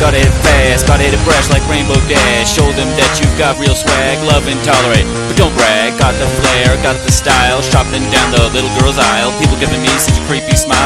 Gotta hit it fast, gotta hit it fresh like Rainbow Dash. Show them that you've got real swag, love and tolerate, but don't brag. Got the flair, got the style, dropping down the little girl's aisle. People giving me such a creepy smile.